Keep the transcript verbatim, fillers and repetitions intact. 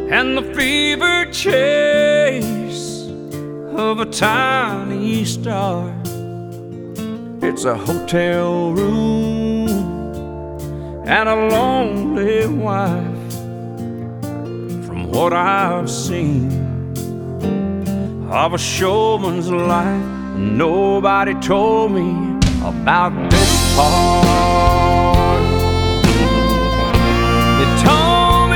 and the fever chase of a tiny star. It's a hotel room and a lonely wife. From what I've seen of a showman's life, nobody told me about this part.